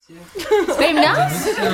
بریم نه؟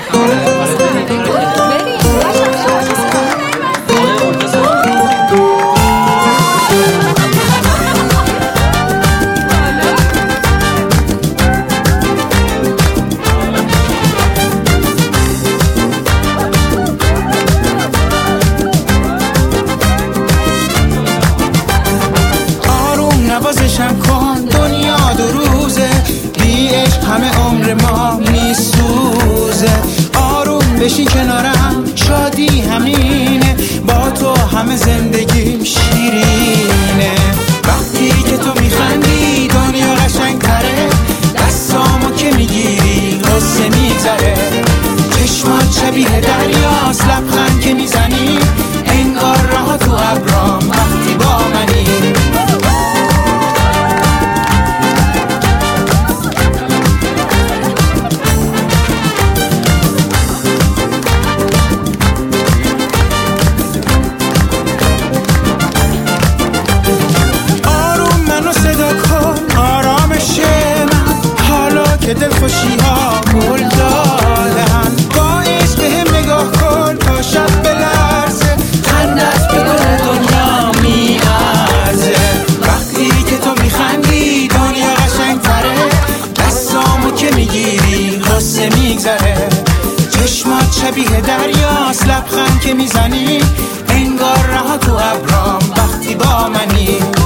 آروم نوازشم کن، دنیا دو روزه، بی عشق همه عمر ما میسوزه. آروم بشین کنارم، شادی همینه، با تو همه زندگیم شیرینه. وقتی که تو میخندی دنیا قشنگتره، دستامو که میگیری غصه میگذره. چشمات شبیه دریاست، لبخند که میزنی انگار راه تو ابرام وقتی با منی. دلخوشی ها گل دادن، با عشق بهم نگاه کن تا شب بلرزه، خندت به دل دنیا میارزه. وقتی که تو میخندی دنیا قشنگتره، دستامو که میگیری غصه میگذره. چشمات شبیه دریاست، لبخند که میزنی انگار راه تو ابرام وقتی با منی.